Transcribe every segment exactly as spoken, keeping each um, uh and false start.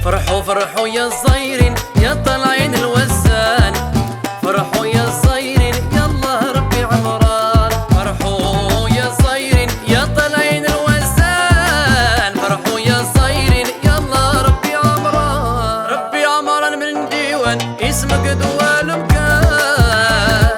فرحوا فرحوا يا صغيرين يا طالعين الوزان، فرحوا يا صغيرين يلا ربي عمران. فرحوا يا صغيرين يا طالعين الوزان، فرحوا يا صغيرين يلا ربي عمران. ربي عمران من ديوان اسمك دوال مكان،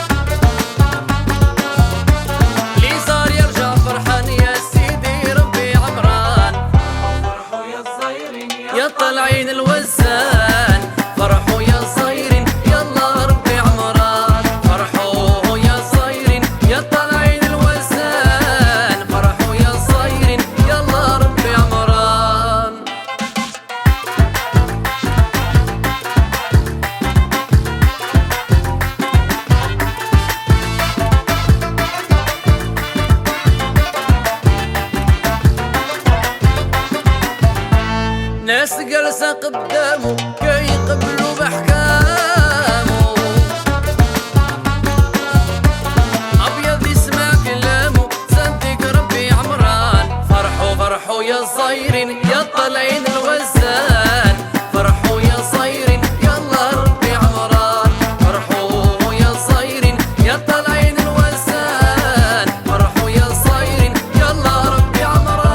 اللي صار يرجع فرحان يا سيدي ربي عمران. فرحوا يا صغيرين يا طالعين الوزان، فرحوا يا صغيرين يلا ربي عمران. فرحوا يا صغيرين يا طالعين الوزان، فرحوا يا صغيرين يلا ربي عمران. ناس جالسة قدامه كي يقبلوا بأحكامه، أبيض يسمع كلامه صدق ربي عمران. فرحوا فرحوا يا صغيرين يا طالعين الوزان، فرحوا يا صغيرين يلا ربي عمران. فرحوا يا صغيرين يا طالعين الوزان، فرحوا يا صغيرين يلا ربي عمران.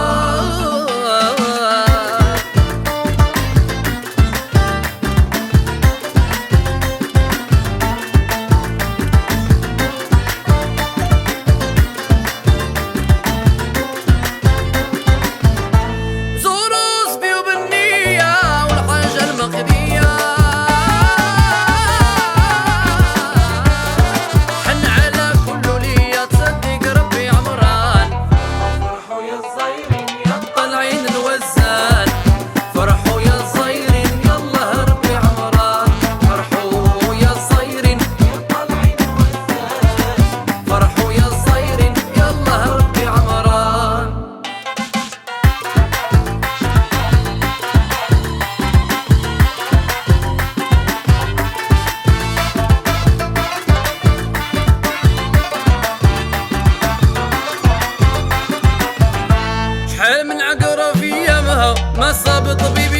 شحال من عقرة في يمها ما صاب طبيب